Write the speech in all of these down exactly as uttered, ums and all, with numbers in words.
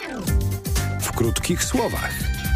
W krótkich słowach.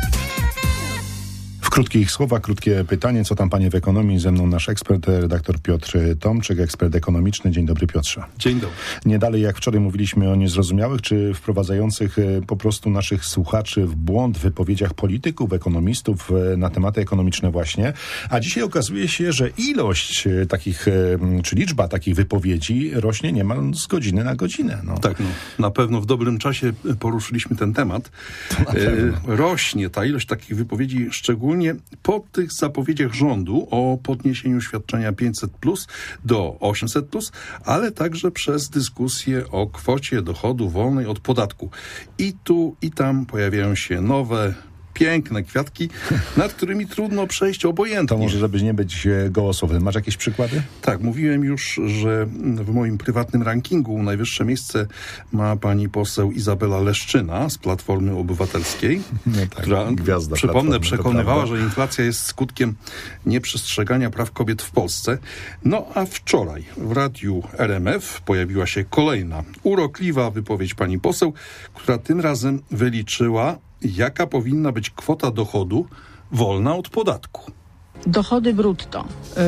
W krótkich słowach, krótkie pytanie. Co tam, panie, w ekonomii? Ze mną nasz ekspert, redaktor Piotr Tomczyk, ekspert ekonomiczny. Dzień dobry, Piotrze. Dzień dobry. Nie dalej jak wczoraj mówiliśmy o niezrozumiałych czy wprowadzających po prostu naszych słuchaczy w błąd wypowiedziach polityków, ekonomistów na tematy ekonomiczne właśnie. A dzisiaj okazuje się, że ilość takich, czy liczba takich wypowiedzi rośnie niemal z godziny na godzinę. No. Tak, no, na pewno w dobrym czasie poruszyliśmy ten temat. E, rośnie ta ilość takich wypowiedzi, szczególnie po tych zapowiedziach rządu o podniesieniu świadczenia pięćset plus do osiemset plus, ale także przez dyskusję o kwocie dochodu wolnej od podatku. I tu, i tam pojawiają się nowe, piękne kwiatki, nad którymi trudno przejść obojętnie. To może, żebyś nie być gołosłownym. Masz jakieś przykłady? Tak, mówiłem już, że w moim prywatnym rankingu najwyższe miejsce ma pani poseł Izabela Leszczyna z Platformy Obywatelskiej, no tak, która, gwiazda przypomnę, przekonywała, że inflacja jest skutkiem nieprzestrzegania praw kobiet w Polsce. No a wczoraj w radiu R M F pojawiła się kolejna urokliwa wypowiedź pani poseł, która tym razem wyliczyła, jaka powinna być kwota dochodu wolna od podatku. Dochody brutto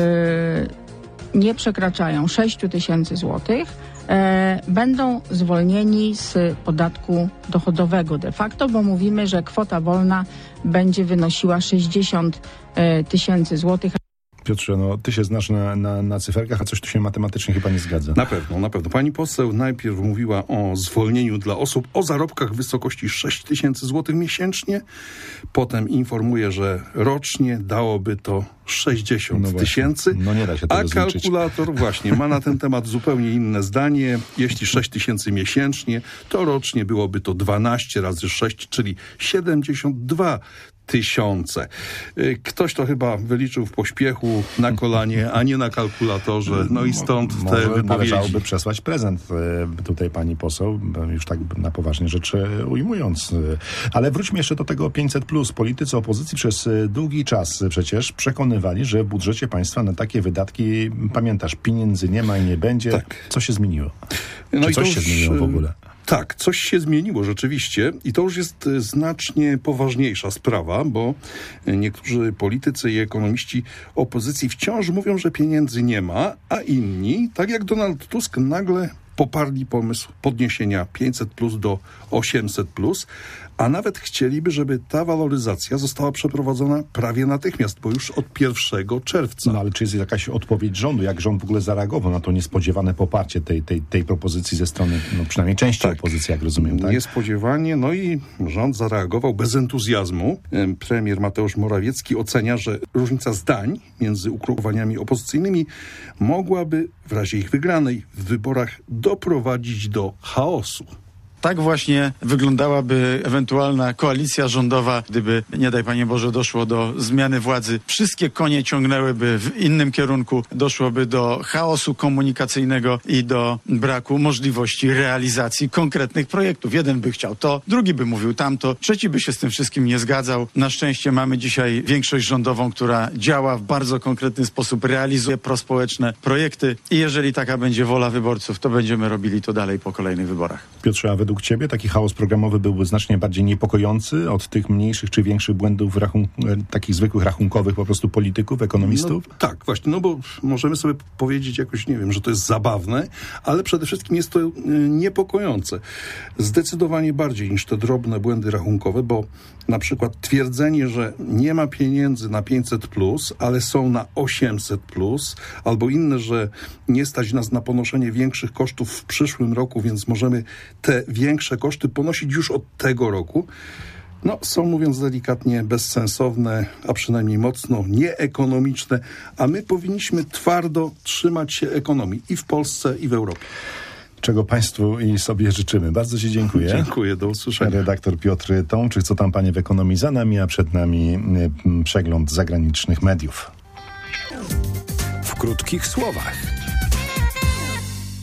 yy, nie przekraczają sześć tysięcy złotych, yy, będą zwolnieni z podatku dochodowego de facto, bo mówimy, że kwota wolna będzie wynosiła sześćdziesiąt tysięcy złotych. Piotrze, no ty się znasz na, na, na cyferkach, a coś tu się matematycznie chyba nie zgadza. Na pewno, na pewno. Pani poseł najpierw mówiła o zwolnieniu dla osób o zarobkach w wysokości sześć tysięcy złotych miesięcznie. Potem informuje, że rocznie dałoby to sześćdziesiąt tysięcy. No nie da się tego a kalkulator zliczyć. Właśnie ma na ten temat zupełnie inne zdanie. Jeśli sześć tysięcy miesięcznie, to rocznie byłoby to dwanaście razy sześć, czyli siedemdziesiąt dwa tysiące. Ktoś to chyba wyliczył w pośpiechu, na kolanie, a nie na kalkulatorze. No i stąd te Może wypowiedzi. Należałoby przesłać prezent tutaj pani poseł, już tak na poważnie rzeczy ujmując. Ale wróćmy jeszcze do tego pięćset plus. Politycy opozycji przez długi czas przecież przekonywali, że w budżecie państwa na takie wydatki, pamiętasz, pieniędzy nie ma i nie będzie. Tak. Co się zmieniło? No Czy i coś już, się zmieniło w ogóle? Tak, coś się zmieniło rzeczywiście i to już jest znacznie poważniejsza sprawa, bo niektórzy politycy i ekonomiści opozycji wciąż mówią, że pieniędzy nie ma, a inni, tak jak Donald Tusk, nagle poparli pomysł podniesienia pięćset plus do osiemset plus, a nawet chcieliby, żeby ta waloryzacja została przeprowadzona prawie natychmiast, bo już od pierwszego czerwca. No ale czy jest jakaś odpowiedź rządu? Jak rząd w ogóle zareagował na to niespodziewane poparcie tej, tej, tej propozycji ze strony, no przynajmniej części tak, opozycji, jak rozumiem, tak? Niespodziewanie, no i rząd zareagował bez entuzjazmu. Premier Mateusz Morawiecki ocenia, że różnica zdań między ugrupowaniami opozycyjnymi mogłaby w razie ich wygranej w wyborach doprowadzić do chaosu. Tak właśnie wyglądałaby ewentualna koalicja rządowa, gdyby, nie daj Panie Boże, doszło do zmiany władzy. Wszystkie konie ciągnęłyby w innym kierunku, doszłoby do chaosu komunikacyjnego i do braku możliwości realizacji konkretnych projektów. Jeden by chciał to, drugi by mówił tamto, trzeci by się z tym wszystkim nie zgadzał. Na szczęście mamy dzisiaj większość rządową, która działa w bardzo konkretny sposób, realizuje prospołeczne projekty i jeżeli taka będzie wola wyborców, to będziemy robili to dalej po kolejnych wyborach. Piotrze, a według ciebie taki chaos programowy byłby znacznie bardziej niepokojący od tych mniejszych czy większych błędów rachun- takich zwykłych rachunkowych po prostu polityków, ekonomistów? No, tak, właśnie, no bo możemy sobie powiedzieć jakoś, nie wiem, że to jest zabawne, ale przede wszystkim jest to y, niepokojące. Zdecydowanie bardziej niż te drobne błędy rachunkowe, bo na przykład twierdzenie, że nie ma pieniędzy na pięćset plus, ale są na osiemset plus, albo inne, że nie stać nas na ponoszenie większych kosztów w przyszłym roku, więc możemy te większe koszty ponosić już od tego roku. No, są, mówiąc delikatnie, bezsensowne, a przynajmniej mocno nieekonomiczne, a my powinniśmy twardo trzymać się ekonomii i w Polsce, i w Europie. Czego państwu i sobie życzymy. Bardzo ci dziękuję. Dziękuję, do usłyszenia. Redaktor Piotr Tomczyk, co tam, panie, w ekonomii za nami, a przed nami przegląd zagranicznych mediów. W krótkich słowach.